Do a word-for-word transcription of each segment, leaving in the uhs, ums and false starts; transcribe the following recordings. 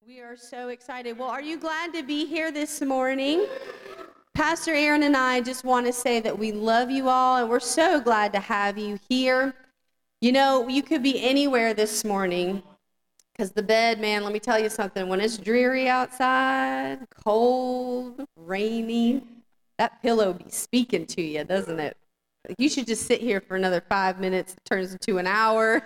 We are so excited. Well, are you glad to be here this morning? Pastor Aaron and I just want to say that we love you all, and we're so glad to have you here. You know, you could be anywhere this morning, because the bed, man, let me tell you something. When it's dreary outside, cold, rainy, that pillow be speaking to you, doesn't it? You should just sit here for another five minutes. It turns into an hour.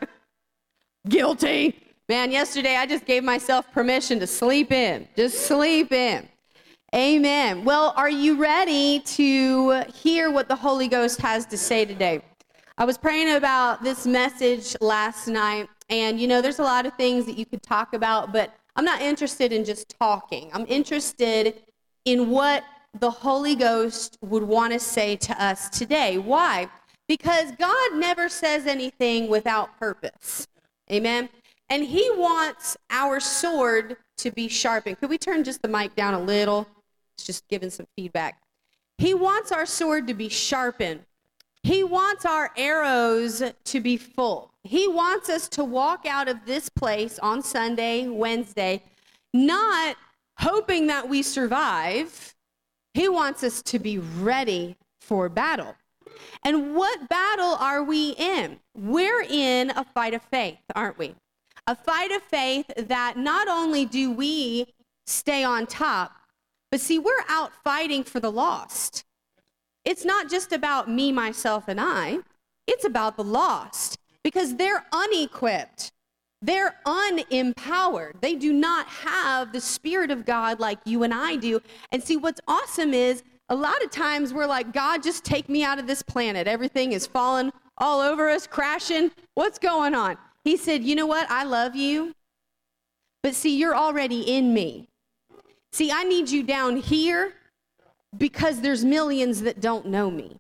Guilty. Man, yesterday I just gave myself permission to sleep in. Just sleep in. Amen. Well, are you ready to hear what the Holy Ghost has to say today? I was praying about this message last night, and you know, there's a lot of things that you could talk about, but I'm not interested in just talking. I'm interested in what the Holy Ghost would want to say to us today. Why? Because God never says anything without purpose. Amen. And he wants our sword to be sharpened. Could we turn just the mic down a little? It's just giving some feedback. He wants our sword to be sharpened. He wants our arrows to be full. He wants us to walk out of this place on Sunday, Wednesday, not hoping that we survive. He wants us to be ready for battle. And what battle are we in? We're in a fight of faith, aren't we? A fight of faith that not only do we stay on top, but see, we're out fighting for the lost. It's not just about me, myself, and I. It's about the lost because they're unequipped. They're unempowered. They do not have the Spirit of God like you and I do. And see, what's awesome is a lot of times we're like, God, just take me out of this planet. Everything is falling all over us, crashing. What's going on? He said, you know what? I love you. But see, you're already in me. See, I need you down here because there's millions that don't know me.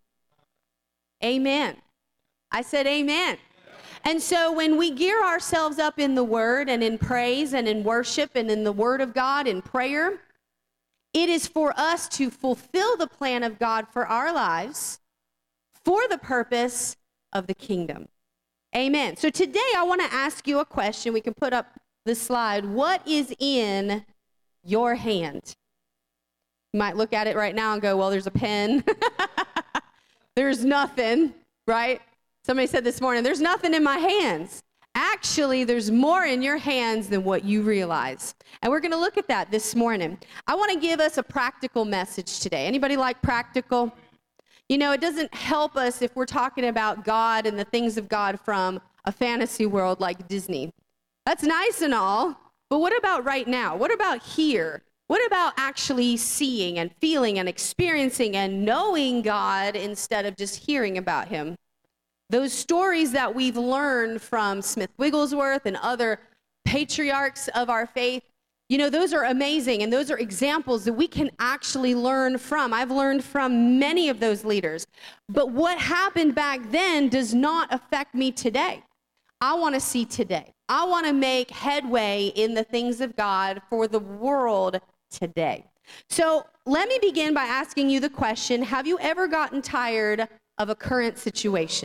Amen. I said amen. And so when we gear ourselves up in the Word and in praise and in worship and in the Word of God in prayer, it is for us to fulfill the plan of God for our lives for the purpose of the kingdom. Amen. So today I want to ask you a question. We can put up the slide. What is in your hand? You might look at it right now and go, well, there's a pen. There's nothing, right? Somebody said this morning, there's nothing in my hands. Actually, there's more in your hands than what you realize. And we're going to look at that this morning. I want to give us a practical message today. Anybody like practical? You know, it doesn't help us if we're talking about God and the things of God from a fantasy world like Disney. That's nice and all, but what about right now? What about here? What about actually seeing and feeling and experiencing and knowing God instead of just hearing about him? Those stories that we've learned from Smith Wigglesworth and other patriarchs of our faith, you know, those are amazing, and those are examples that we can actually learn from. I've learned from many of those leaders. But what happened back then does not affect me today. I want to see today. I want to make headway in the things of God for the world today. So let me begin by asking you the question, have you ever gotten tired of a current situation?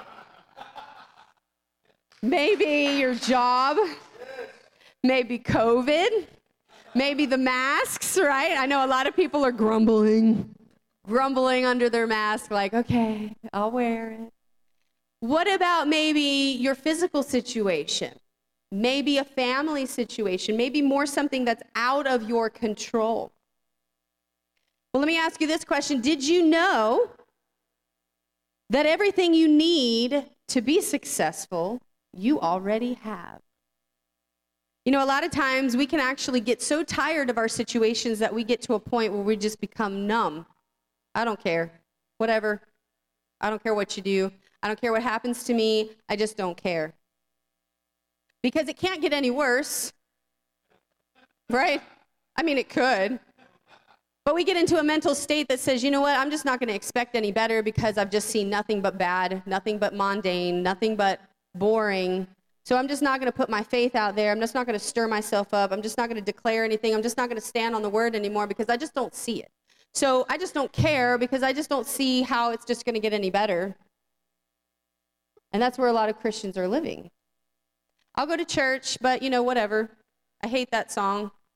Maybe your job, maybe COVID, maybe the masks, right? I know a lot of people are grumbling, grumbling under their mask, like, okay, I'll wear it. What about maybe your physical situation? Maybe a family situation, maybe more something that's out of your control. Well, let me ask you this question. Did you know that everything you need to be successful you already have? You know, a lot of times we can actually get so tired of our situations that we get to a point where we just become numb. I don't care. Whatever. I don't care what you do. I don't care what happens to me. I just don't care. Because it can't get any worse. Right? I mean, it could. But we get into a mental state that says, you know what, I'm just not going to expect any better because I've just seen nothing but bad, nothing but mundane, nothing but boring. So I'm just not going to put my faith out there. I'm just not going to stir myself up. I'm just not going to declare anything. I'm just not going to stand on the word anymore because I just don't see it. So I just don't care because I just don't see how it's just going to get any better. And that's where a lot of Christians are living. I'll go to church, but you know, whatever. I hate that song.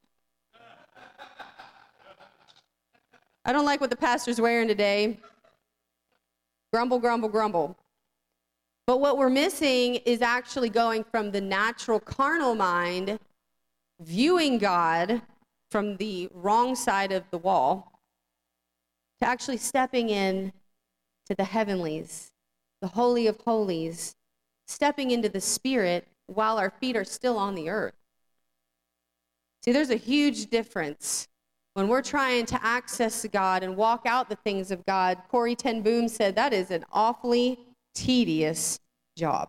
I don't like what the pastor's wearing today. Grumble, grumble, grumble. But what we're missing is actually going from the natural carnal mind, viewing God from the wrong side of the wall, to actually stepping in to the heavenlies, the Holy of Holies, stepping into the Spirit while our feet are still on the earth. See, there's a huge difference when we're trying to access God and walk out the things of God. Corrie ten Boom said that is an awfully tedious job.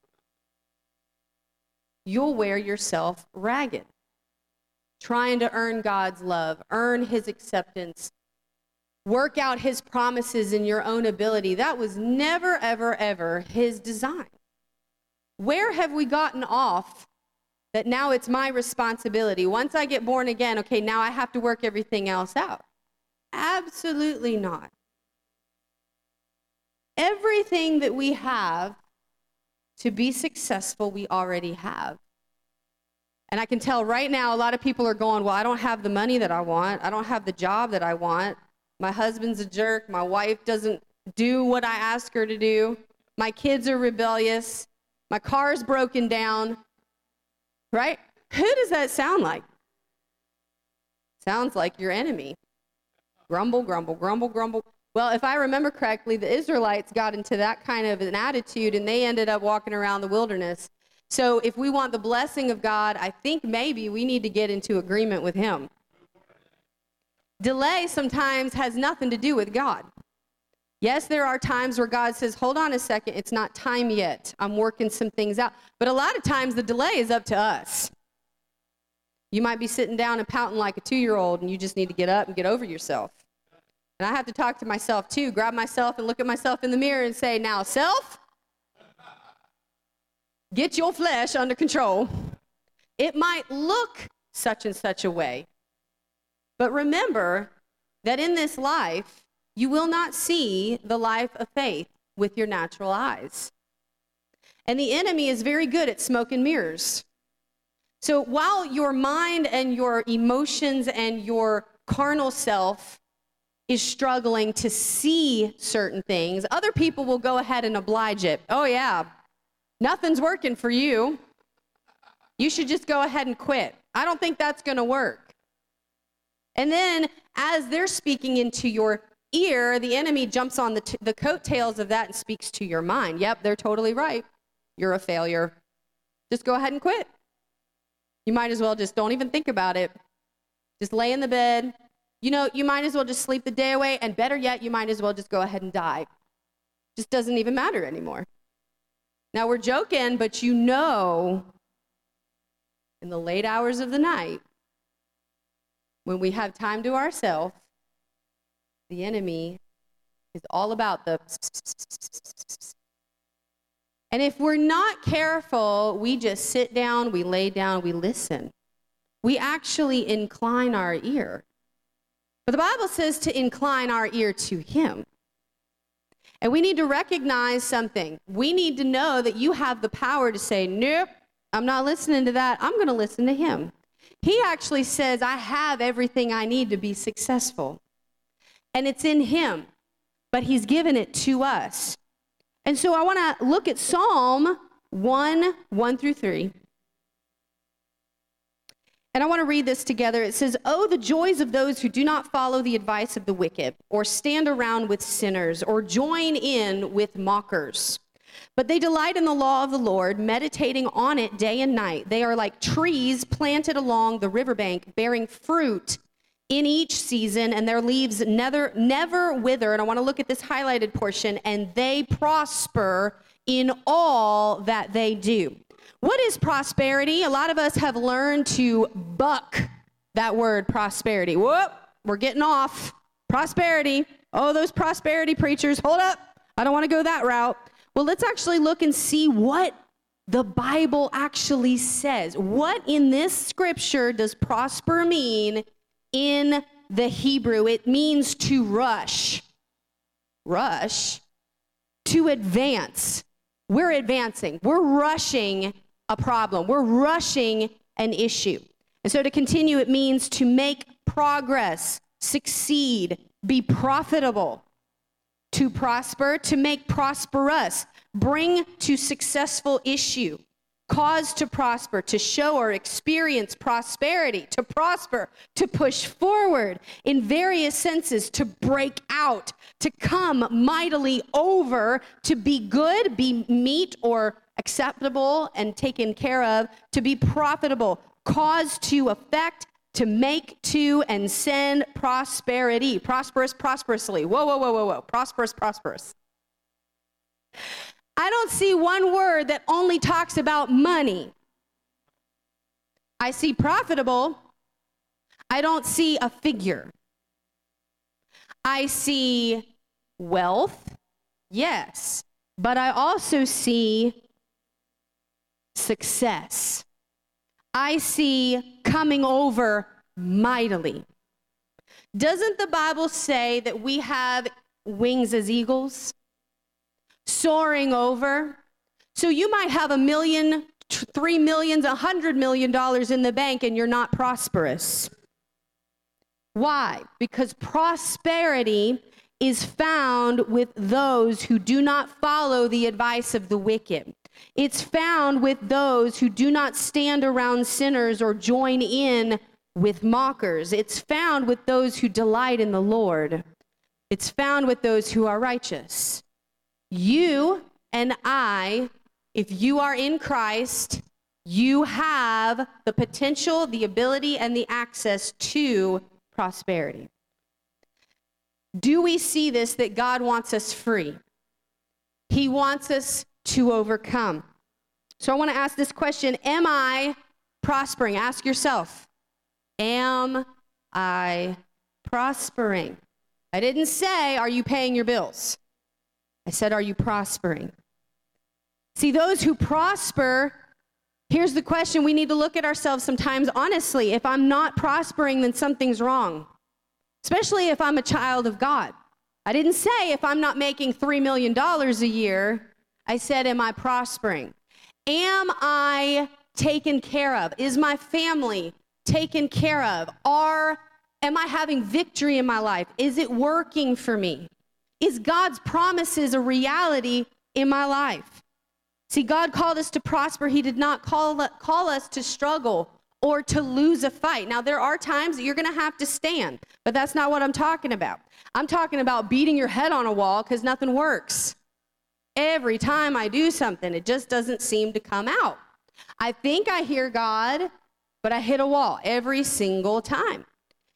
You'll wear yourself ragged, trying to earn God's love, earn his acceptance, work out his promises in your own ability. That was never, ever, ever his design. Where have we gotten off that now it's my responsibility? Once I get born again, okay, now I have to work everything else out. Absolutely not. Everything that we have to be successful, we already have. And I can tell right now, a lot of people are going, well, I don't have the money that I want. I don't have the job that I want. My husband's a jerk. My wife doesn't do what I ask her to do. My kids are rebellious. My car's broken down. Right? Who does that sound like? Sounds like your enemy. Grumble, grumble, grumble, grumble. Well, if I remember correctly, the Israelites got into that kind of an attitude, and they ended up walking around the wilderness. So if we want the blessing of God, I think maybe we need to get into agreement with him. Delay sometimes has nothing to do with God. Yes, there are times where God says, hold on a second, it's not time yet. I'm working some things out. But a lot of times the delay is up to us. You might be sitting down and pouting like a two-year-old, and you just need to get up and get over yourself. And I have to talk to myself too, grab myself and look at myself in the mirror and say, now, self, get your flesh under control. It might look such and such a way. But remember that in this life, you will not see the life of faith with your natural eyes. And the enemy is very good at smoke and mirrors. So while your mind and your emotions and your carnal self is struggling to see certain things, other people will go ahead and oblige it. Oh yeah, nothing's working for you. You should just go ahead and quit. I don't think that's going to work. And then as they're speaking into your ear, the enemy jumps on the, t- the coattails of that and speaks to your mind. Yep, they're totally right. You're a failure. Just go ahead and quit. You might as well just don't even think about it. Just lay in the bed. You know, you might as well just sleep the day away, and better yet, you might as well just go ahead and die. Just doesn't even matter anymore. Now, we're joking, but you know, in the late hours of the night, when we have time to ourselves, the enemy is all about the and if we're not careful, we just sit down, we lay down, we listen. We actually incline our ear. But the Bible says to incline our ear to him. And we need to recognize something. We need to know that you have the power to say, nope, I'm not listening to that. I'm going to listen to him. He actually says, I have everything I need to be successful. And it's in him, but he's given it to us. And so I want to look at Psalm one, one through three. And I want to read this together. It says, oh, the joys of those who do not follow the advice of the wicked, or stand around with sinners, or join in with mockers. But they delight in the law of the Lord, meditating on it day and night. They are like trees planted along the riverbank, bearing fruit in each season, and their leaves never, never wither. And I want to look at this highlighted portion. And they prosper in all that they do. What is prosperity? A lot of us have learned to buck that word prosperity. Whoop, we're getting off. Prosperity. Oh, those prosperity preachers, hold up. I don't want to go that route. Well, let's actually look and see what the Bible actually says. What in this scripture does prosper mean in the Hebrew? It means to rush. Rush. To advance. We're advancing. We're rushing a problem. We're rushing an issue. And so to continue, it means to make progress, succeed, be profitable, to prosper, to make prosperous, bring to successful issue, cause to prosper, to show or experience prosperity, to prosper, to push forward in various senses, to break out, to come mightily over, to be good, be meet or acceptable and taken care of, to be profitable, cause to affect, to make to and send prosperity, prosperous, prosperously. Whoa, whoa, whoa, whoa, whoa, prosperous, prosperous. I don't see one word that only talks about money. I see profitable. I don't see a figure. I see wealth, yes, but I also see success. I see coming over mightily. Doesn't the Bible say that we have wings as eagles? Soaring over. So you might have a million, three millions, a hundred million dollars in the bank and you're not prosperous. Why? Because prosperity is found with those who do not follow the advice of the wicked. It's found with those who do not stand around sinners or join in with mockers. It's found with those who delight in the Lord. It's found with those who are righteous. You and I, if you are in Christ, you have the potential, the ability, and the access to prosperity. Do we see this, that God wants us free? He wants us to overcome. So I want to ask this question, am I prospering? Ask yourself, am I prospering? I didn't say, are you paying your bills? I said, are you prospering? See, those who prosper, here's the question. We need to look at ourselves sometimes honestly. If I'm not prospering, then something's wrong, especially if I'm a child of God. I didn't say if I'm not making three million dollars a year. I said, am I prospering? Am I taken care of? Is my family taken care of? Are, am I having victory in my life? Is it working for me? Is God's promises a reality in my life? See, God called us to prosper. He did not call, call us to struggle or to lose a fight. Now, there are times that you're going to have to stand, but that's not what I'm talking about. I'm talking about beating your head on a wall because nothing works. Every time I do something, it just doesn't seem to come out. I think I hear God, but I hit a wall every single time.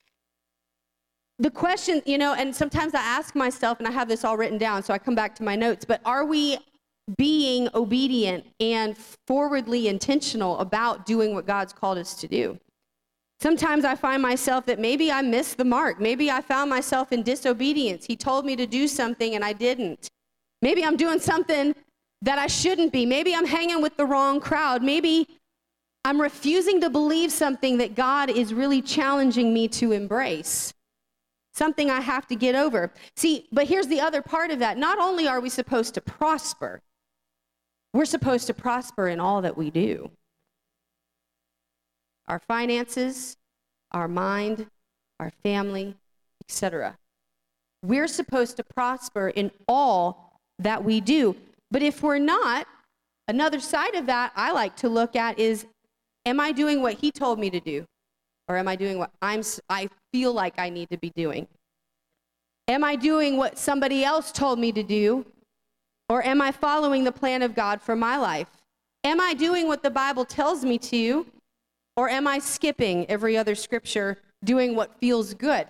The question, you know, and sometimes I ask myself, and I have this all written down, so I come back to my notes, but are we being obedient and forwardly intentional about doing what God's called us to do? Sometimes I find myself that maybe I missed the mark. Maybe I found myself in disobedience. He told me to do something and I didn't. Maybe I'm doing something that I shouldn't be. Maybe I'm hanging with the wrong crowd. Maybe I'm refusing to believe something that God is really challenging me to embrace. Something I have to get over. See, but here's the other part of that. Not only are we supposed to prosper, we're supposed to prosper in all that we do. Our finances, our mind, our family, et cetera. We're supposed to prosper in all that we do. But if we're not, another side of that I like to look at is, am I doing what he told me to do? Or am I doing what I'm, I feel like I need to be doing? Am I doing what somebody else told me to do? Or am I following the plan of God for my life? Am I doing what the Bible tells me to? Or am I skipping every other scripture, doing what feels good?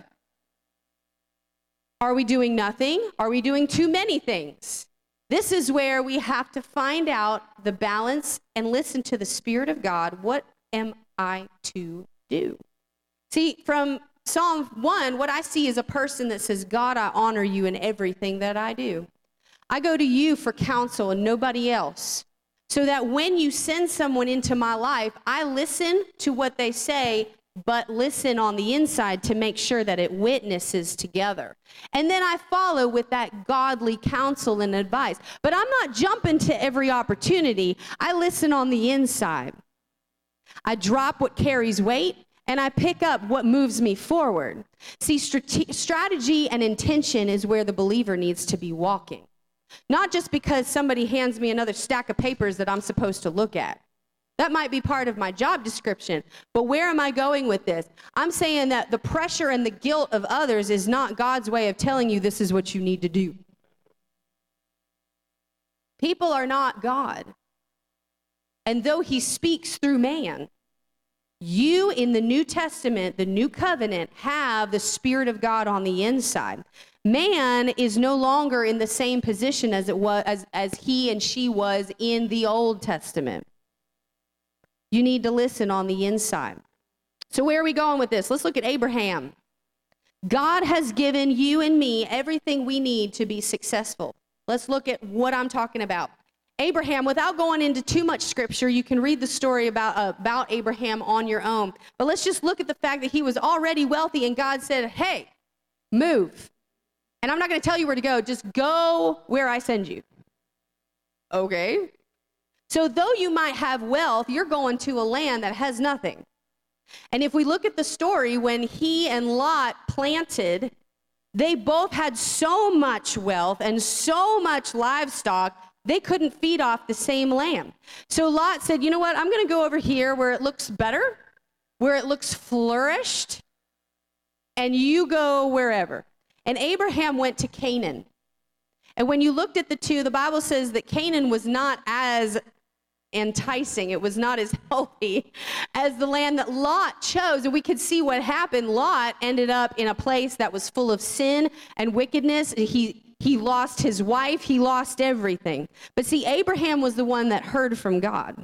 Are we doing nothing? Are we doing too many things? This is where we have to find out the balance and listen to the Spirit of God. What am I to do? See, from Psalm one, what I see is a person that says, God, I honor you in everything that I do. I go to you for counsel and nobody else, so that when you send someone into my life, I listen to what they say, but listen on the inside to make sure that it witnesses together. And then I follow with that godly counsel and advice. But I'm not jumping to every opportunity. I listen on the inside. I drop what carries weight, and I pick up what moves me forward. See, strate- strategy and intention is where the believer needs to be walking. Not just because somebody hands me another stack of papers that I'm supposed to look at. That might be part of my job description, but where am I going with this? I'm saying that the pressure and the guilt of others is not God's way of telling you this is what you need to do. People are not God. And though he speaks through man, you in the New Testament, the New Covenant, have the Spirit of God on the inside. Man is no longer in the same position as it was as, as he and she was in the Old Testament. You need to listen on the inside. So where are we going with this? Let's look at Abraham. God has given you and me everything we need to be successful. Let's look at what I'm talking about. Abraham, without going into too much scripture, you can read the story about, uh, about Abraham on your own. But let's just look at the fact that he was already wealthy and God said, hey, move. And I'm not going to tell you where to go. Just go where I send you. Okay. So though you might have wealth, you're going to a land that has nothing. And if we look at the story, when he and Lot planted, they both had so much wealth and so much livestock, they couldn't feed off the same land. So Lot said, you know what, I'm going to go over here where it looks better, where it looks flourished, and you go wherever. And Abraham went to Canaan. And when you looked at the two, the Bible says that Canaan was not as enticing. It was not as healthy as the land that Lot chose. And we could see what happened. Lot ended up in a place that was full of sin and wickedness. He He lost his wife. He lost everything. But see, Abraham was the one that heard from God.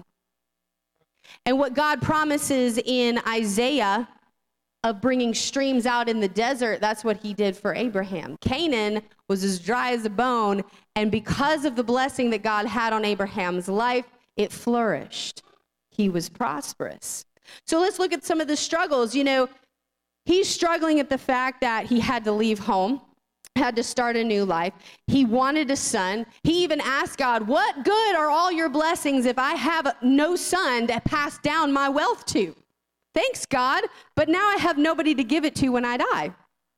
And what God promises in Isaiah of bringing streams out in the desert, that's what he did for Abraham. Canaan was as dry as a bone. And because of the blessing that God had on Abraham's life, it flourished. He was prosperous. So let's look at some of the struggles. You know, he's struggling at the fact that he had to leave home, had to start a new life. He wanted a son. He even asked God, what good are all your blessings if I have no son to pass down my wealth to? Thanks, God, but now I have nobody to give it to when I die.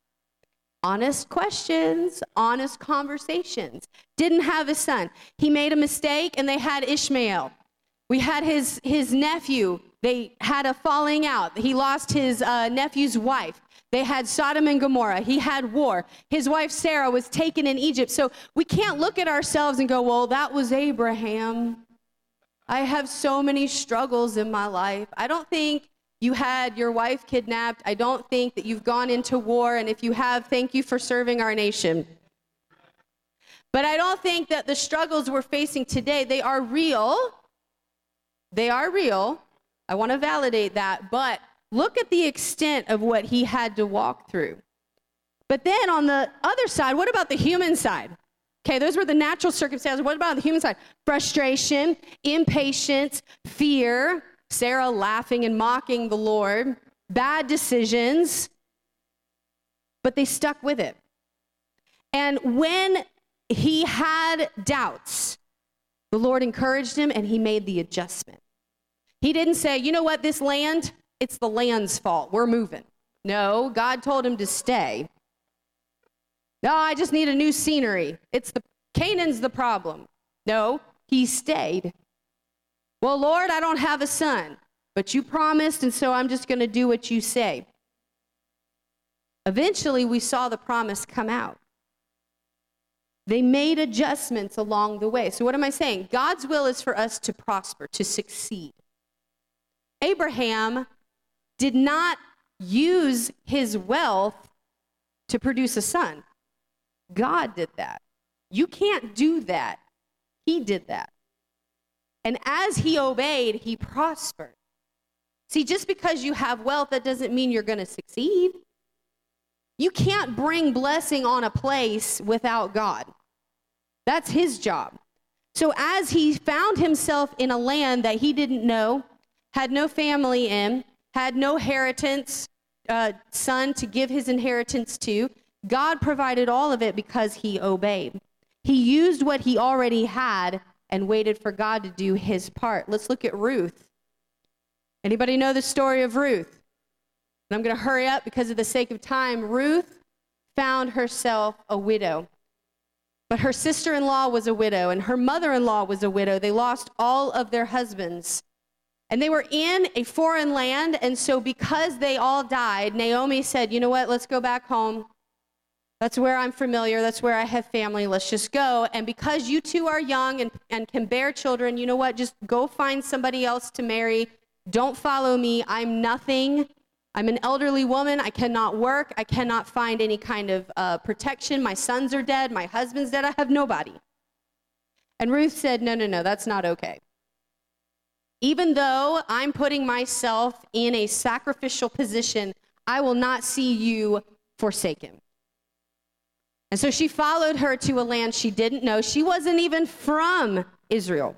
Honest questions, honest conversations. Didn't have a son. He made a mistake and they had Ishmael. We had his, his nephew. They had a falling out. He lost his uh, nephew's wife. They had Sodom and Gomorrah. He had war. His wife Sarah was taken in Egypt. So we can't look at ourselves and go, well, that was Abraham. I have so many struggles in my life. I don't think you had your wife kidnapped. I don't think that you've gone into war. And if you have, thank you for serving our nation. But I don't think that the struggles we're facing today, they are real. They are real. I want to validate that. But look at the extent of what he had to walk through. But then on the other side, what about the human side? Okay, those were the natural circumstances. What about the human side? Frustration, impatience, fear, Sarah laughing and mocking the Lord, bad decisions, but they stuck with it. And when he had doubts, the Lord encouraged him and he made the adjustment. He didn't say, you know what, this land, it's the land's fault. We're moving. No, God told him to stay. No, I just need a new scenery. It's the Canaan's the problem. No, he stayed. Well, Lord, I don't have a son, but you promised, and so I'm just going to do what you say. Eventually, we saw the promise come out. They made adjustments along the way. So what am I saying? God's will is for us to prosper, to succeed. Abraham did not use his wealth to produce a son. God did that. You can't do that. He did that. And as he obeyed, he prospered. See, just because you have wealth, that doesn't mean you're going to succeed. You can't bring blessing on a place without God. That's his job. So as he found himself in a land that he didn't know, had no family in, had no inheritance, uh, son to give his inheritance to, God provided all of it because he obeyed. He used what he already had and waited for God to do his part. Let's look at Ruth. Anybody know the story of Ruth? And I'm going to hurry up because of the sake of time. Ruth found herself a widow. But her sister-in-law was a widow, and her mother-in-law was a widow. They lost all of their husbands. And they were in a foreign land, and so because they all died, Naomi said, you know what, let's go back home. That's where I'm familiar. That's where I have family. Let's just go. And because you two are young and, and can bear children, you know what, just go find somebody else to marry. Don't follow me. I'm nothing. I'm an elderly woman. I cannot work. I cannot find any kind of uh, protection. My sons are dead. My husband's dead. I have nobody. And Ruth said, no, no, no, that's not okay. Even though I'm putting myself in a sacrificial position, I will not see you forsaken. And so she followed her to a land she didn't know. She wasn't even from Israel.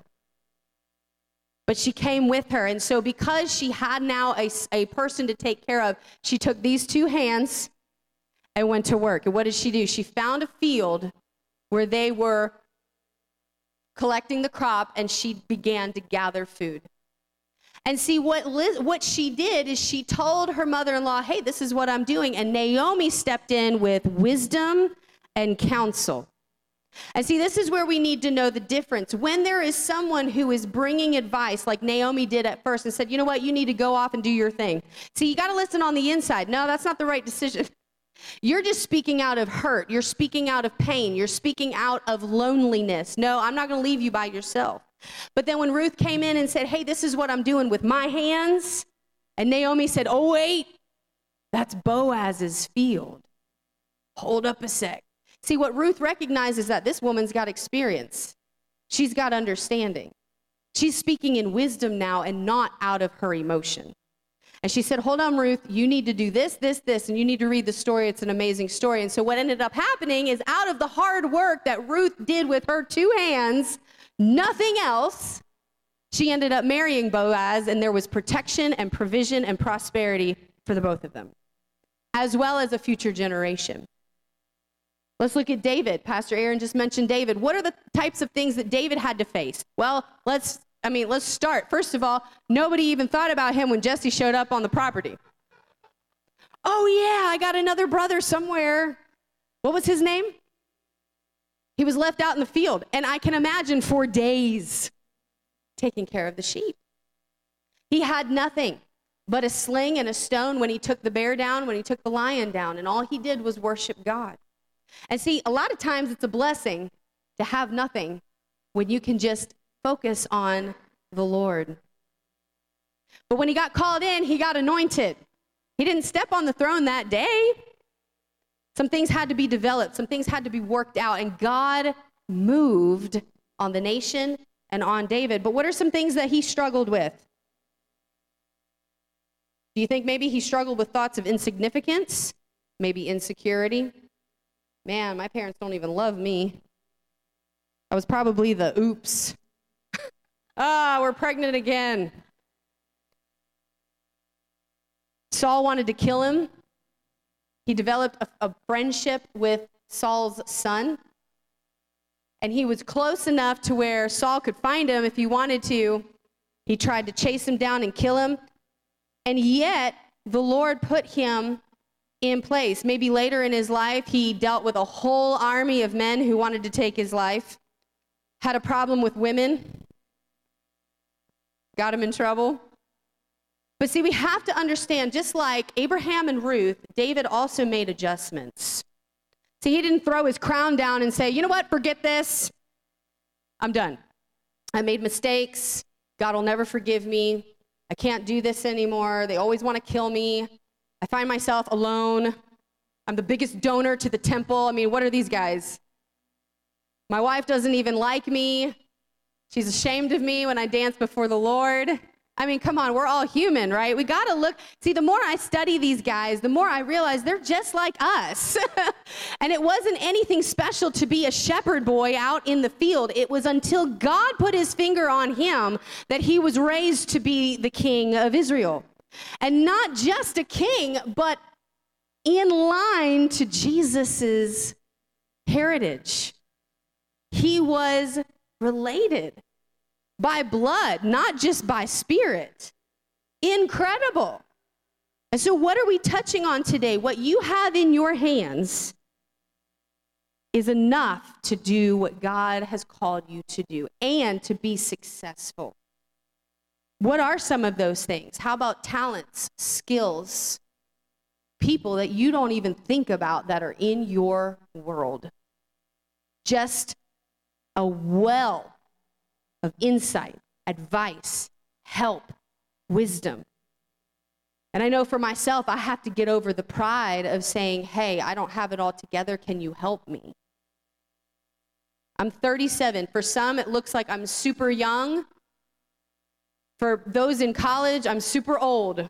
But she came with her. And so because she had now a, a person to take care of, she took these two hands and went to work. And what did she do? She found a field where they were collecting the crop, and she began to gather food. And see, what Liz, what she did is she told her mother-in-law, hey, this is what I'm doing. And Naomi stepped in with wisdom and counsel. And see, this is where we need to know the difference. When there is someone who is bringing advice, like Naomi did at first, and said, you know what, you need to go off and do your thing. See, you got to listen on the inside. No, that's not the right decision. You're just speaking out of hurt. You're speaking out of pain. You're speaking out of loneliness. No, I'm not going to leave you by yourself. But then when Ruth came in and said, hey, this is what I'm doing with my hands, and Naomi said, oh, wait, that's Boaz's field. Hold up a sec. See, what Ruth recognizes is that this woman's got experience. She's got understanding. She's speaking in wisdom now and not out of her emotion. And she said, hold on, Ruth, you need to do this, this, this, and you need to read the story. It's an amazing story. And so what ended up happening is out of the hard work that Ruth did with her two hands, nothing else, she ended up marrying Boaz, and there was protection and provision and prosperity for the both of them, as well as a future generation. Let's look at David. Pastor Aaron just mentioned David. What are the types of things that David had to face? Well, let's, I mean, let's start. First of all, nobody even thought about him when Jesse showed up on the property. Oh, yeah, I got another brother somewhere. What was his name? He was left out in the field, and I can imagine for days taking care of the sheep. He had nothing but a sling and a stone when he took the bear down, when he took the lion down, and all he did was worship God. And see, a lot of times it's a blessing to have nothing when you can just focus on the Lord. But when he got called in, he got anointed. He didn't step on the throne that day. Some things had to be developed. Some things had to be worked out. And God moved on the nation and on David. But what are some things that he struggled with? Do you think maybe he struggled with thoughts of insignificance? Maybe insecurity? Man, my parents don't even love me. I was probably the oops. Ah, we're pregnant again. Saul wanted to kill him. He developed a, a friendship with Saul's son. And he was close enough to where Saul could find him if he wanted to. He tried to chase him down and kill him. And yet, the Lord put him in place. Maybe later in his life, he dealt with a whole army of men who wanted to take his life, had a problem with women, got him in trouble. But see, we have to understand, just like Abraham and Ruth, David also made adjustments. See, he didn't throw his crown down and say, you know what, forget this. I'm done. I made mistakes. God will never forgive me. I can't do this anymore. They always want to kill me. I find myself alone. I'm the biggest donor to the temple. I mean, what are these guys? My wife doesn't even like me. She's ashamed of me when I dance before the Lord. I mean, come on, we're all human, right? We got to look. See, the more I study these guys, the more I realize they're just like us. And it wasn't anything special to be a shepherd boy out in the field. It was until God put his finger on him that he was raised to be the king of Israel. And not just a king, but in line to Jesus's heritage. He was related by blood, not just by spirit. Incredible. And so what are we touching on today? What you have in your hands is enough to do what God has called you to do and to be successful. What are some of those things? How about talents, skills, people that you don't even think about that are in your world? Just a well of insight, advice, help, wisdom. And I know for myself, I have to get over the pride of saying, hey, I don't have it all together. Can you help me? I'm thirty-seven. For some, it looks like I'm super young. For those in college, I'm super old.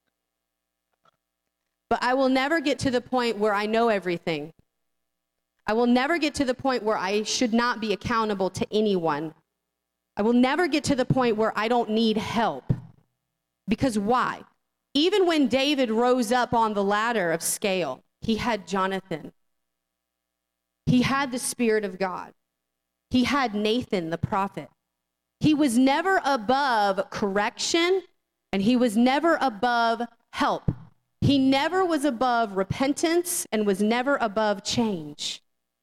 But I will never get to the point where I know everything. I will never get to the point where I should not be accountable to anyone. I will never get to the point where I don't need help. Because why? Even when David rose up on the ladder of scale, he had Jonathan. He had the Spirit of God. He had Nathan, the prophet. He was never above correction, and he was never above help. He never was above repentance and was never above change.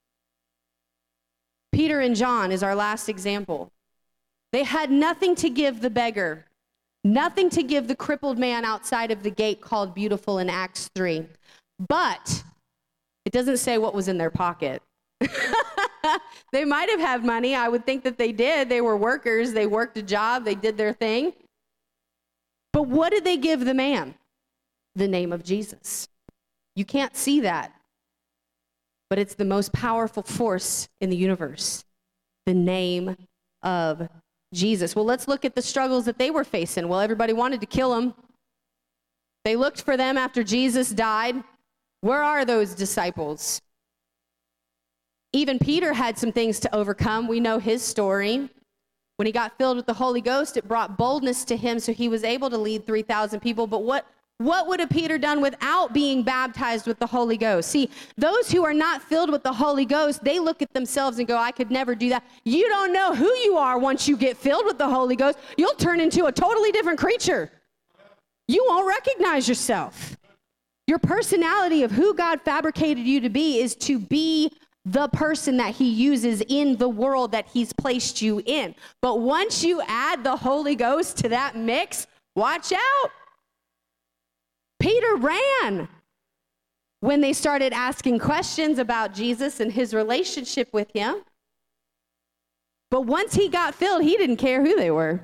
Peter and John is our last example. They had nothing to give the beggar, nothing to give the crippled man outside of the gate called Beautiful in Acts three. But it doesn't say what was in their pocket. They might have had money. I would think that they did. They were workers. They worked a job. They did their thing. But what did they give the man? The name of Jesus. You can't see that, but it's the most powerful force in the universe. The name of Jesus. Well, let's look at the struggles that they were facing. Well, everybody wanted to kill him. They looked for them after Jesus died. Where are those disciples? Even Peter had some things to overcome. We know his story. When he got filled with the Holy Ghost, it brought boldness to him, so he was able to lead three thousand people. But what, what would have Peter done without being baptized with the Holy Ghost? See, those who are not filled with the Holy Ghost, they look at themselves and go, I could never do that. You don't know who you are once you get filled with the Holy Ghost. You'll turn into a totally different creature. You won't recognize yourself. Your personality of who God fabricated you to be is to be the person that he uses in the world that he's placed you in. But once you add the Holy Ghost to that mix, watch out. Peter ran when they started asking questions about Jesus and his relationship with him. But once he got filled, he didn't care who they were.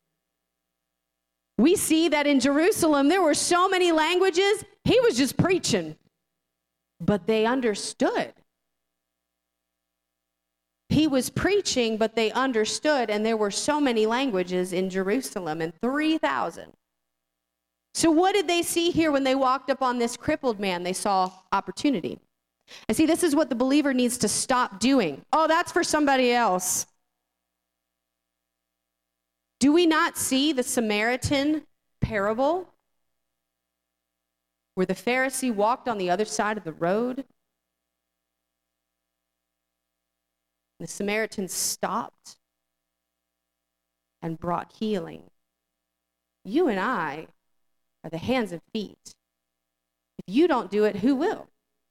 We see that in Jerusalem, there were so many languages, he was just preaching. But they understood. He was preaching, but they understood, and there were so many languages in Jerusalem, and three thousand. So what did they see here when they walked up on this crippled man? They saw opportunity. And see, this is what the believer needs to stop doing. Oh, that's for somebody else. Do we not see the Samaritan parable where the Pharisee walked on the other side of the road? The Samaritan stopped and brought healing. You and I are the hands and feet. If you don't do it, who will?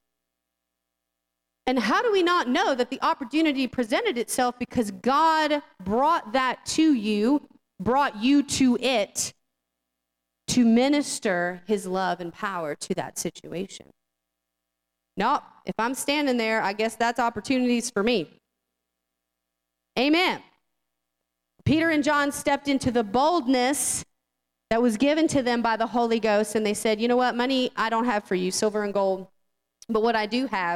And how do we not know that the opportunity presented itself? Because God brought that to you, brought you to it to minister his love and power to that situation. No, if I'm standing there, I guess that's opportunities for me. Amen. Peter and John stepped into the boldness that was given to them by the Holy Ghost, and they said, you know what, money I don't have for you, silver and gold, but what I do have,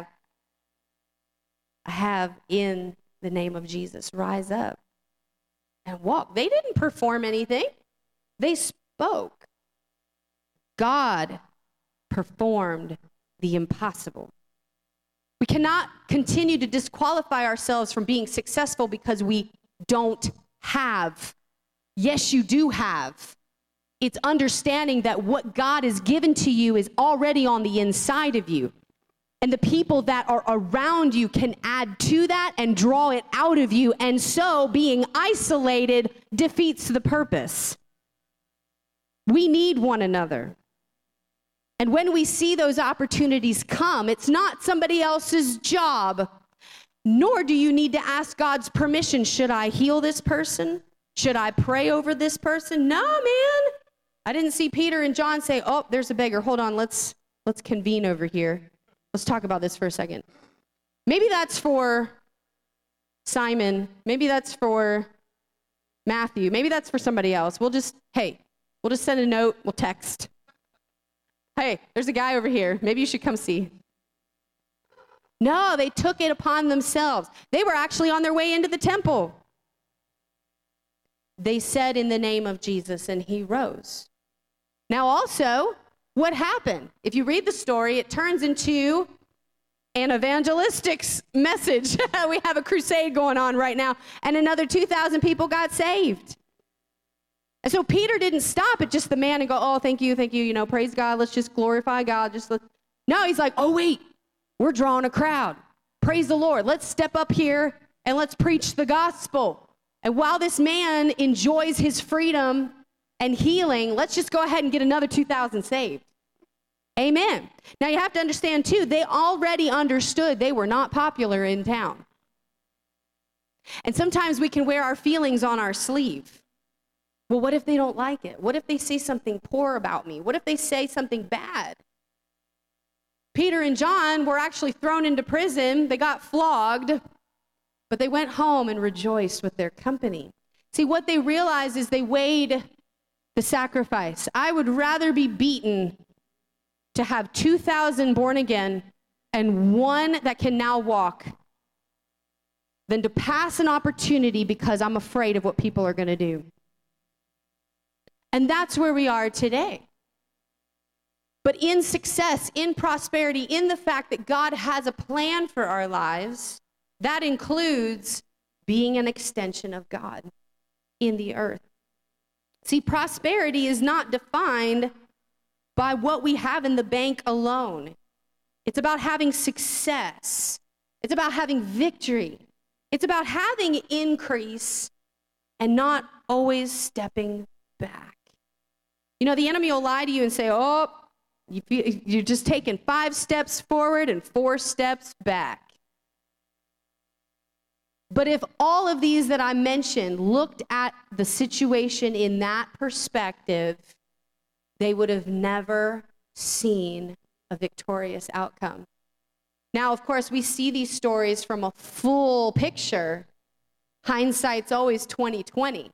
I have in the name of Jesus. Rise up and walk. They didn't perform anything. They spoke. God performed the impossible. We cannot continue to disqualify ourselves from being successful because we don't have. Yes, you do have. It's understanding that what God has given to you is already on the inside of you. And the people that are around you can add to that and draw it out of you. And so being isolated defeats the purpose. We need one another. And when we see those opportunities come, it's not somebody else's job, nor do you need to ask God's permission. Should I heal this person? Should I pray over this person? No, man. I didn't see Peter and John say, oh, there's a beggar. Hold on, let's let's convene over here. Let's talk about this for a second. Maybe that's for Simon. Maybe that's for Matthew. Maybe that's for somebody else. We'll just, hey, we'll just send a note. We'll text. Hey, there's a guy over here. Maybe you should come see. No, they took it upon themselves. They were actually on their way into the temple. They said in the name of Jesus, and he rose. Now also, what happened? If you read the story, it turns into an evangelistic message. We have a crusade going on right now, and another two thousand people got saved. And so Peter didn't stop at just the man and go, oh, thank you, thank you, you know, praise God, let's just glorify God. Just let... No, he's like, oh, wait, we're drawing a crowd. Praise the Lord. Let's step up here and let's preach the gospel. And while this man enjoys his freedom and healing, let's just go ahead and get another two thousand saved. Amen. Now you have to understand too, they already understood they were not popular in town. And sometimes we can wear our feelings on our sleeve. Well, what if they don't like it? What if they say something poor about me? What if they say something bad? Peter and John were actually thrown into prison. They got flogged, but they went home and rejoiced with their company. See, what they realized is they weighed the sacrifice. I would rather be beaten to have two thousand born again and one that can now walk than to pass an opportunity because I'm afraid of what people are going to do. And that's where we are today. But in success, in prosperity, in the fact that God has a plan for our lives, that includes being an extension of God in the earth. See, prosperity is not defined by what we have in the bank alone. It's about having success. It's about having victory. It's about having increase and not always stepping back. You know, the enemy will lie to you and say, oh, you feel, you're just taking five steps forward and four steps back. But if all of these that I mentioned looked at the situation in that perspective, they would have never seen a victorious outcome. Now, of course, we see these stories from a full picture. Hindsight's always twenty twenty.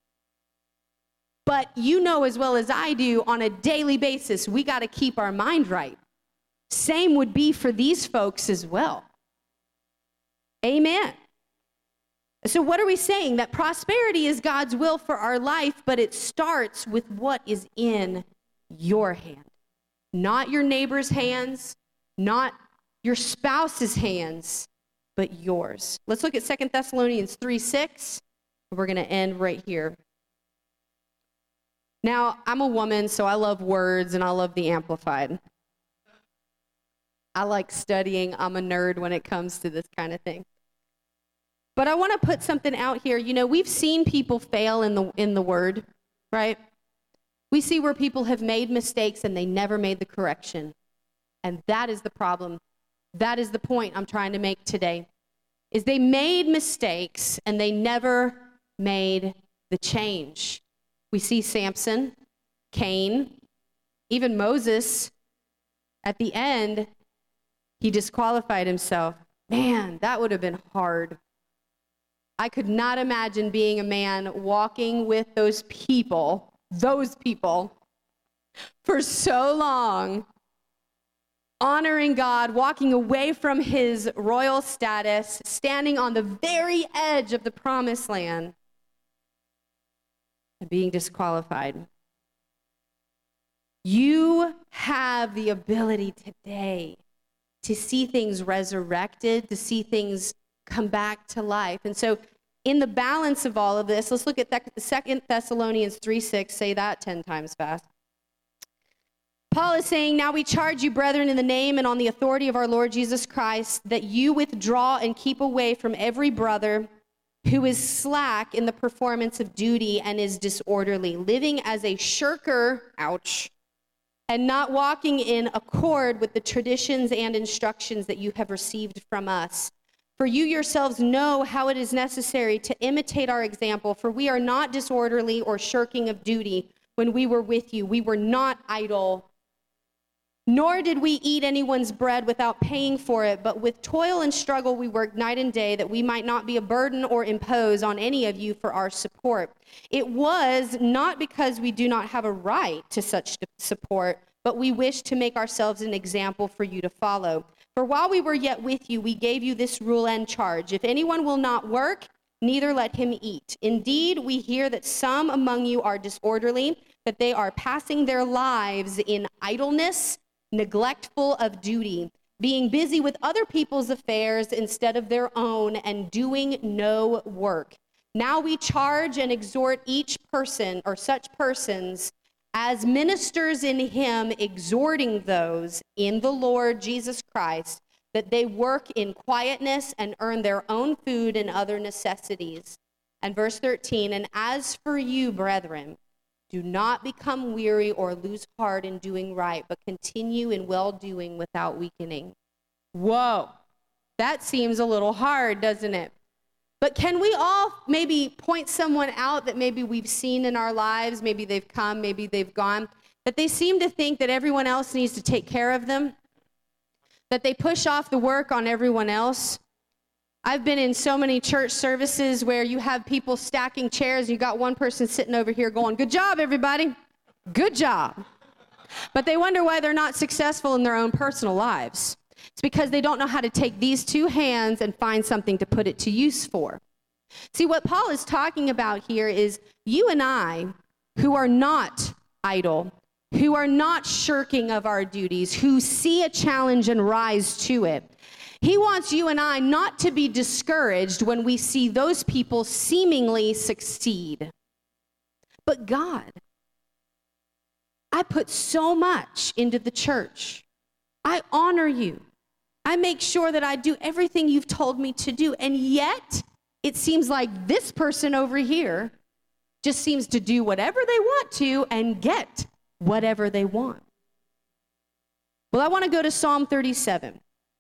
But you know as well as I do, on a daily basis, we got to keep our mind right. Same would be for these folks as well. Amen. So what are we saying? That prosperity is God's will for our life, but it starts with what is in your hand. Not your neighbor's hands, not your spouse's hands, but yours. Let's look at Second Thessalonians three six. We're going to end right here. Now, I'm a woman, so I love words, and I love the Amplified. I like studying. I'm a nerd when it comes to this kind of thing. But I want to put something out here. You know, we've seen people fail in the in the Word, right? We see where people have made mistakes, and they never made the correction. And that is the problem. That is the point I'm trying to make today, is they made mistakes, and they never made the change. We see Samson, Cain, even Moses. At the end, he disqualified himself. Man, that would have been hard. I could not imagine being a man walking with those people, those people, for so long, honoring God, walking away from his royal status, standing on the very edge of the promised land, and being disqualified. You have the ability today to see things resurrected, to see things come back to life. And so in the balance of all of this, let's look at Second Thessalonians three six. Say that ten times fast. Paul is saying, now we charge you, brethren, in the name and on the authority of our Lord Jesus Christ, that you withdraw and keep away from every brother who is slack in the performance of duty and is disorderly, living as a shirker, ouch, and not walking in accord with the traditions and instructions that you have received from us. For you yourselves know how it is necessary to imitate our example, for we are not disorderly or shirking of duty when we were with you. We were not idle, nor did we eat anyone's bread without paying for it, but with toil and struggle we worked night and day that we might not be a burden or impose on any of you for our support. It was not because we do not have a right to such support, but we wish to make ourselves an example for you to follow. For while we were yet with you, we gave you this rule and charge. If anyone will not work, neither let him eat. Indeed, we hear that some among you are disorderly, that they are passing their lives in idleness, neglectful of duty, being busy with other people's affairs instead of their own, and doing no work. Now we charge and exhort each person or such persons as ministers in him, exhorting those in the Lord Jesus Christ that they work in quietness and earn their own food and other necessities. And verse thirteen, and as for you, brethren, do not become weary or lose heart in doing right, but continue in well-doing without weakening. Whoa, that seems a little hard, doesn't it? But can we all maybe point someone out that maybe we've seen in our lives, maybe they've come, maybe they've gone, that they seem to think that everyone else needs to take care of them, that they push off the work on everyone else? I've been in so many church services where you have people stacking chairs, and you got one person sitting over here going, good job, everybody. Good job. But they wonder why they're not successful in their own personal lives. It's because they don't know how to take these two hands and find something to put it to use for. See, what Paul is talking about here is you and I, who are not idle, who are not shirking of our duties, who see a challenge and rise to it. He wants you and I not to be discouraged when we see those people seemingly succeed. But God, I put so much into the church. I honor you. I make sure that I do everything you've told me to do. And yet, it seems like this person over here just seems to do whatever they want to and get whatever they want. Well, I want to go to Psalm thirty-seven.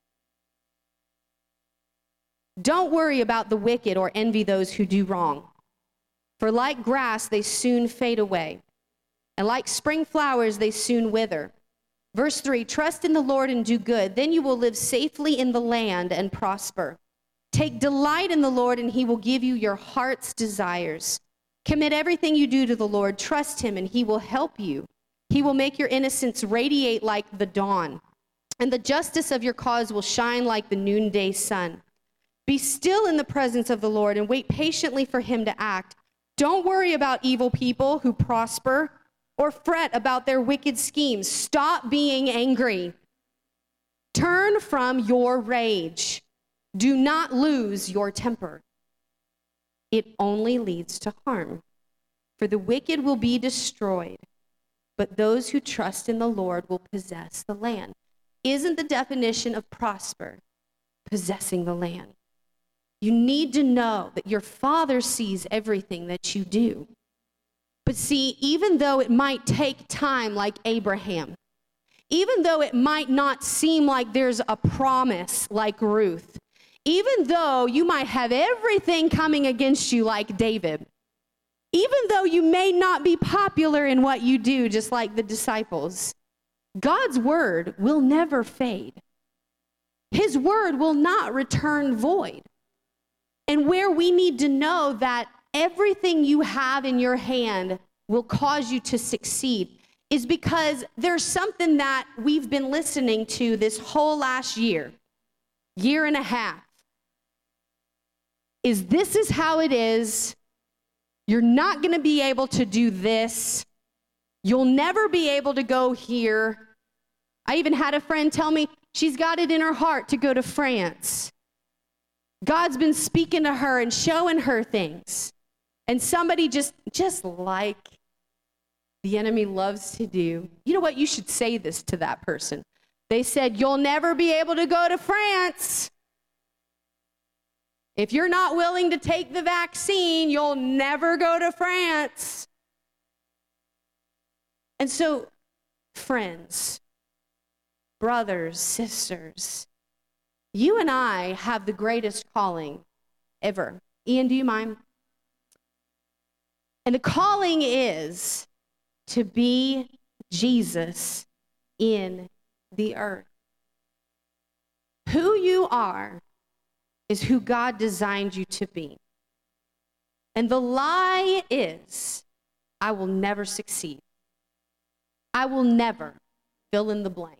Don't worry about the wicked or envy those who do wrong. For like grass, they soon fade away. And like spring flowers, they soon wither. Verse three, trust in the Lord and do good. Then you will live safely in the land and prosper. Take delight in the Lord, and he will give you your heart's desires. Commit everything you do to the Lord. Trust him, and he will help you. He will make your innocence radiate like the dawn, and the justice of your cause will shine like the noonday sun. Be still in the presence of the Lord and wait patiently for him to act. Don't worry about evil people who prosper or fret about their wicked schemes. Stop being angry. Turn from your rage. Do not lose your temper. It only leads to harm. For the wicked will be destroyed, but those who trust in the Lord will possess the land. Isn't the definition of prosper possessing the land? You need to know that your Father sees everything that you do. But see, even though it might take time like Abraham, even though it might not seem like there's a promise like Ruth, even though you might have everything coming against you like David, even though you may not be popular in what you do just like the disciples, God's word will never fade. His word will not return void. And where we need to know that everything you have in your hand will cause you to succeed is because there's something that we've been listening to this whole last year, year and a half, is this is how it is. You're not going to be able to do this. You'll never be able to go here. I even had a friend tell me she's got it in her heart to go to France. God's been speaking to her and showing her things. And somebody just, just like the enemy loves to do, you know what? You should say this to that person. They said, you'll never be able to go to France. If you're not willing to take the vaccine, you'll never go to France. And so friends, brothers, sisters, you and I have the greatest calling ever. Ian, do you mind? And the calling is to be Jesus in the earth. Who you are is who God designed you to be. And the lie is, I will never succeed. I will never fill in the blank.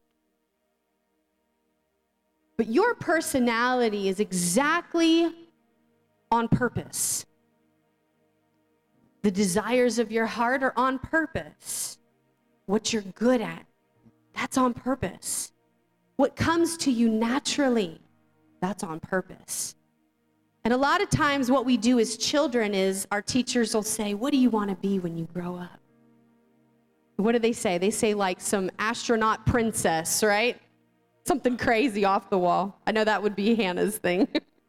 But your personality is exactly on purpose. The desires of your heart are on purpose. What you're good at, that's on purpose. What comes to you naturally, that's on purpose. And a lot of times what we do as children is our teachers will say, what do you want to be when you grow up? What do they say? They say like some astronaut princess, right? Something crazy off the wall. I know that would be Hannah's thing.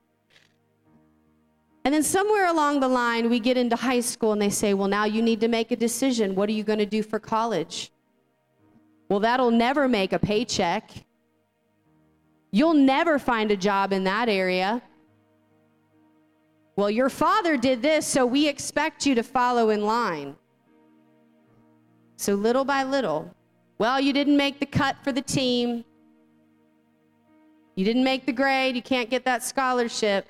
And then somewhere along the line, we get into high school and they say, well, now you need to make a decision. What are you going to do for college? Well, that'll never make a paycheck. You'll never find a job in that area. Well, your father did this, so we expect you to follow in line. So little by little, well, you didn't make the cut for the team. You didn't make the grade. You can't get that scholarship.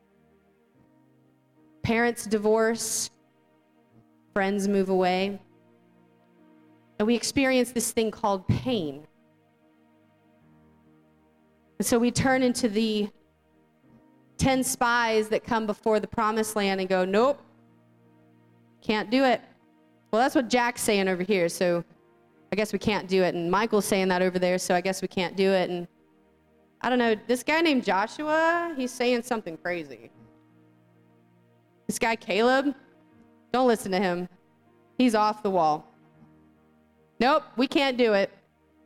Parents divorce. Friends move away. And we experience this thing called pain. And so we turn into the ten spies that come before the promised land and go, nope, can't do it. Well, that's what Jack's saying over here, so I guess we can't do it. And Michael's saying that over there, so I guess we can't do it. And I don't know, this guy named Joshua, he's saying something crazy. This guy Caleb, don't listen to him. He's off the wall. Nope, we can't do it.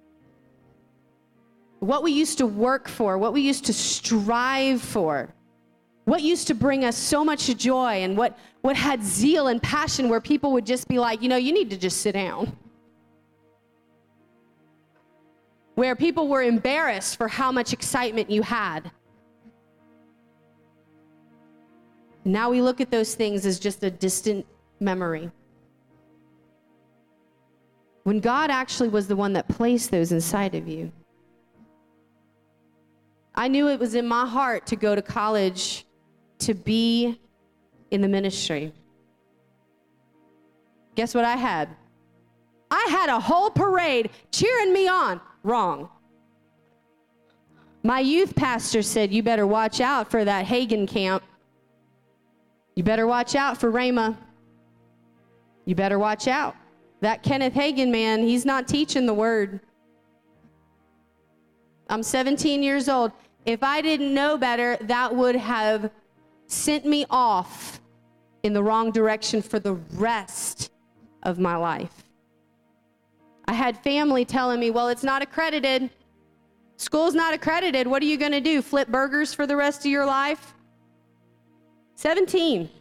What we used to work for, what we used to strive for, what used to bring us so much joy and what, what had zeal and passion where people would just be like, you know, you need to just sit down. Where people were embarrassed for how much excitement you had. Now we look at those things as just a distant memory. When God actually was the one that placed those inside of you. I knew it was in my heart to go to college to be in the ministry. Guess what I had? I had a whole parade cheering me on. Wrong. My youth pastor said, you better watch out for that Hagen camp. You better watch out for Rhema. You better watch out. That Kenneth Hagin man, he's not teaching the word. I'm seventeen years old. If I didn't know better, that would have sent me off in the wrong direction for the rest of my life. I had family telling me, well, it's not accredited. School's not accredited. What are you going to do? Flip burgers for the rest of your life? seventeen.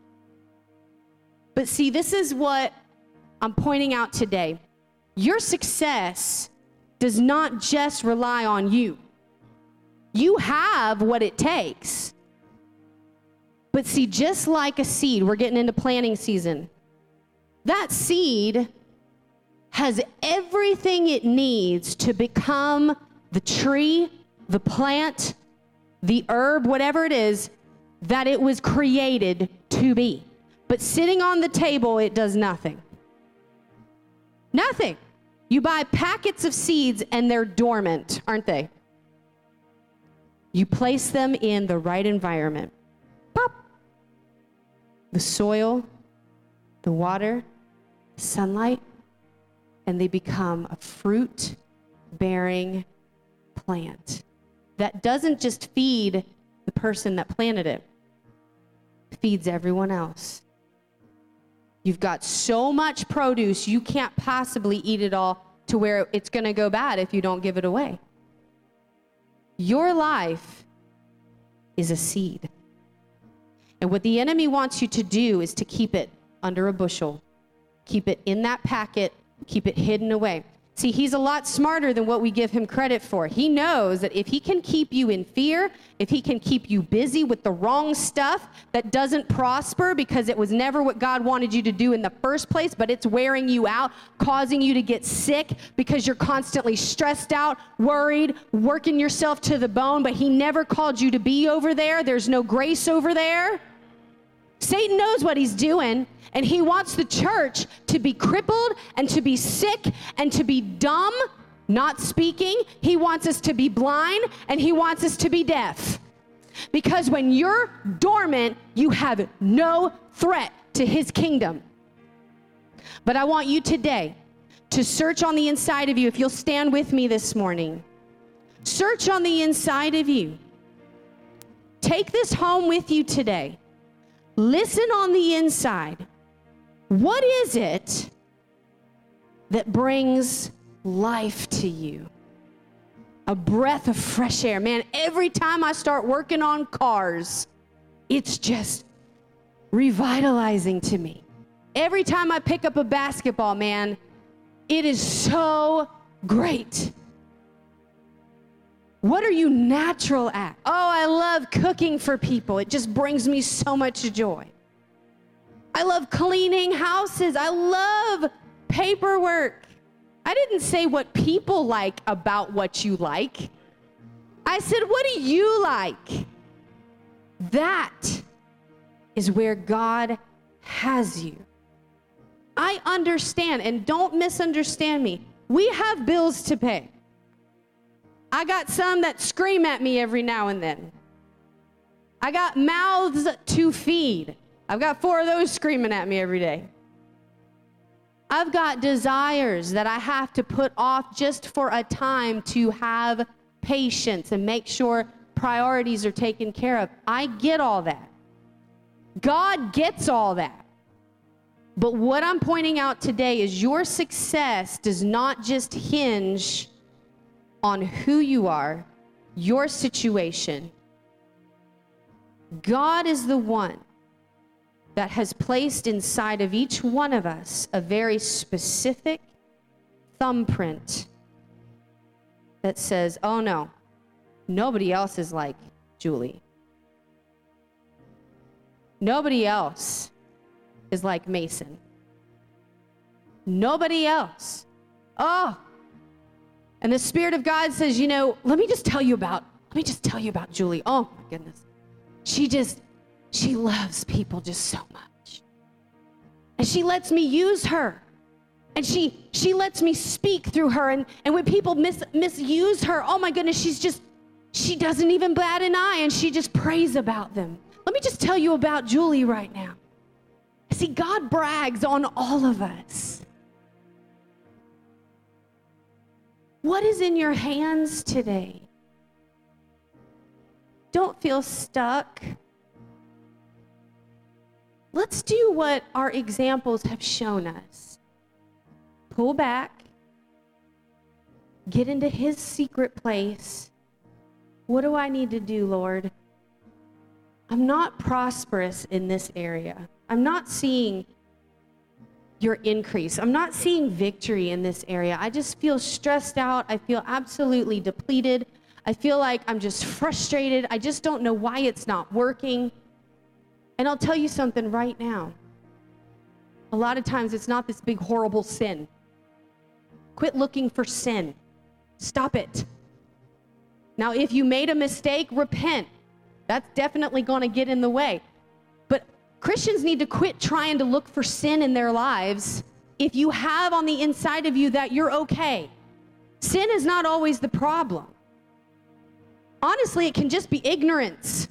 But see, this is what I'm pointing out today. Your success does not just rely on you. You have what it takes. But see, just like a seed, we're getting into planting season. That seed has everything it needs to become the tree, the plant, the herb, whatever it is, that it was created to be. But sitting on the table, it does nothing. Nothing. You buy packets of seeds and they're dormant, aren't they? You place them in the right environment. Pop. The soil, the water, sunlight, and they become a fruit-bearing plant that doesn't just feed the person that planted it, it feeds everyone else. You've got so much produce, you can't possibly eat it all to where it's going to go bad if you don't give it away. Your life is a seed. And what the enemy wants you to do is to keep it under a bushel. Keep it in that packet. Keep it hidden away. See, he's a lot smarter than what we give him credit for. He knows that if he can keep you in fear, if he can keep you busy with the wrong stuff that doesn't prosper because it was never what God wanted you to do in the first place, but it's wearing you out, causing you to get sick because you're constantly stressed out, worried, working yourself to the bone, but he never called you to be over there. There's no grace over there. Satan knows what he's doing, and he wants the church to be crippled and to be sick and to be dumb, not speaking. He wants us to be blind, and he wants us to be deaf. Because when you're dormant, you have no threat to his kingdom. But I want you today to search on the inside of you. If you'll stand with me this morning, search on the inside of you. Take this home with you today. Listen on the inside. What is it that brings life to you? A breath of fresh air. Man, every time I start working on cars, it's just revitalizing to me. Every time I pick up a basketball, man, it is so great. What are you natural at? Oh, I love cooking for people. It just brings me so much joy. I love cleaning houses. I love paperwork. I didn't say what people like about what you like. I said, what do you like? That is where God has you. I understand, and don't misunderstand me. We have bills to pay. I got some that scream at me every now and then. I got mouths to feed. I've got four of those screaming at me every day. I've got desires that I have to put off just for a time to have patience and make sure priorities are taken care of. I get all that. God gets all that. But what I'm pointing out today is your success does not just hinge on who you are, your situation. God is the one that has placed inside of each one of us a very specific thumbprint that says, oh no, nobody else is like Julie. Nobody else is like Mason. Nobody else. Oh, and the Spirit of God says, you know, let me just tell you about, let me just tell you about Julie. Oh my goodness. She just, she loves people just so much. And she lets me use her. And she she lets me speak through her. And, and when people mis, misuse her, oh my goodness, she's just, she doesn't even bat an eye, and she just prays about them. Let me just tell you about Julie right now. See, God brags on all of us. What is in your hands today? Don't feel stuck. Let's do what our examples have shown us. Pull back. Get into his secret place. What do I need to do, Lord? I'm not prosperous in this area. I'm not seeing your increase. I'm not seeing victory in this area. I just feel stressed out. I feel absolutely depleted. I feel like I'm just frustrated. I just don't know why it's not working. And I'll tell you something right now. A lot of times it's not this big horrible sin. Quit looking for sin. Stop it. Now, if you made a mistake, repent. That's definitely going to get in the way. But Christians need to quit trying to look for sin in their lives if you have on the inside of you that you're okay. Sin is not always the problem. Honestly, it can just be ignorance.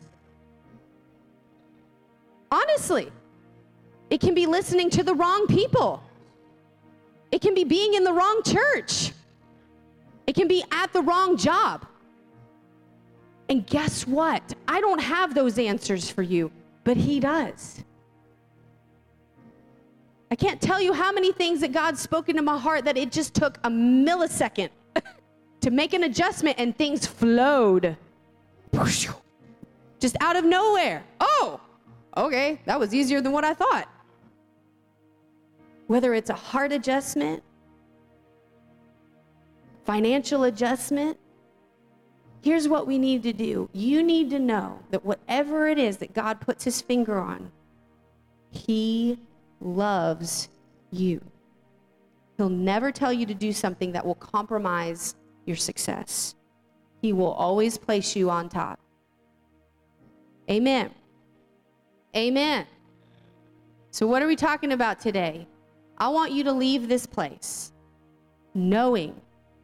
Honestly, it can be listening to the wrong people. It can be being in the wrong church. It can be at the wrong job. And guess what? I don't have those answers for you, but he does. I can't tell you how many things that God's spoken to my heart that it just took a millisecond to make an adjustment, and things flowed. Just out of nowhere. Oh, okay, that was easier than what I thought. Whether it's a heart adjustment, financial adjustment. Here's what we need to do. You need to know that whatever it is that God puts his finger on, he loves you. He'll never tell you to do something that will compromise your success. He will always place you on top. Amen. Amen. So what are we talking about today? I want you to leave this place knowing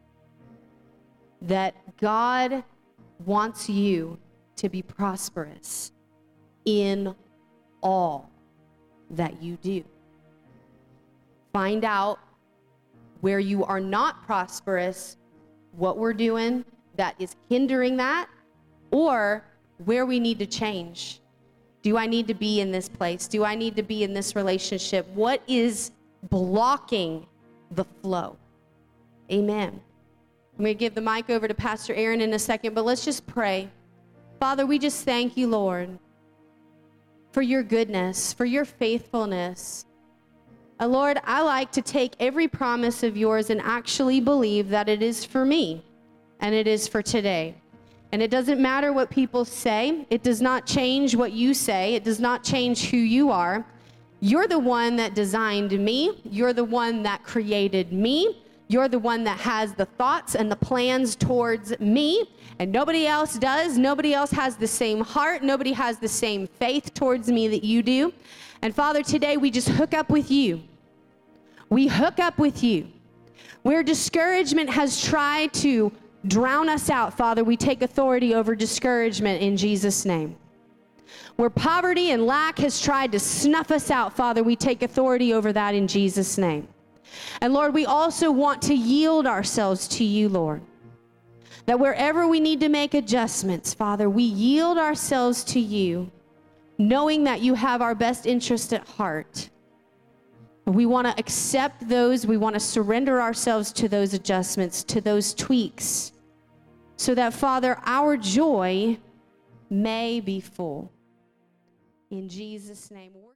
that God wants you to be prosperous in all that you do. Find out where you are not prosperous, what we're doing that is hindering that, or where we need to change. Do I need to be in this place? Do I need to be in this relationship? What is blocking the flow? Amen. I'm going to give the mic over to Pastor Aaron in a second, but let's just pray. Father, we just thank you, Lord, for your goodness, for your faithfulness. Uh, Lord, I like to take every promise of yours and actually believe that it is for me and it is for today. And it doesn't matter what people say. It does not change what you say. It does not change who you are. You're the one that designed me. You're the one that created me. You're the one that has the thoughts and the plans towards me, and nobody else does. Nobody else has the same heart. Nobody has the same faith towards me that you do. And Father, today we just hook up with you. We hook up with you. Where discouragement has tried to drown us out, Father, we take authority over discouragement in Jesus' name. Where poverty and lack has tried to snuff us out, Father, we take authority over that in Jesus' name. And Lord, we also want to yield ourselves to you, Lord. That wherever we need to make adjustments, Father, we yield ourselves to you, knowing that you have our best interest at heart. We want to accept those. We want to surrender ourselves to those adjustments, to those tweaks, so that, Father, our joy may be full. In Jesus' name.